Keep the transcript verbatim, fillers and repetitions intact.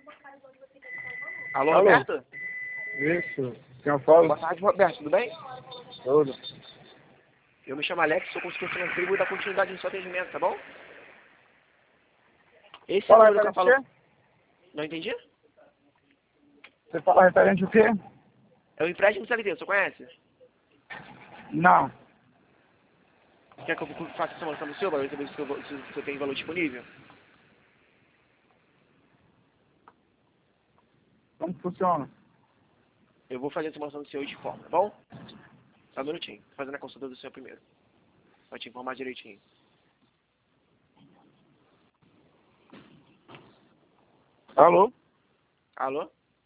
Alô, Alô. Roberto? Isso. Quem eu falo? Boa tarde, Roberto. Tudo bem? Tudo. Eu me chamo Alex, sou consultor financeiro e vou dar continuidade no seu atendimento, tá bom? Esse é o Fala número que eu referente falo... o quê? Não entendi? Você fala referente o quê? É o empréstimo C L T, você conhece? Não. Quer que eu faça essa moção no seu, para ver se eu- se você tem valor disponível? Como que funciona? Eu vou fazer essa moção do seu de forma, tá bom? Só um minutinho. Tô fazendo a consulta do seu primeiro. Pra te informar direitinho. Alô? Alô?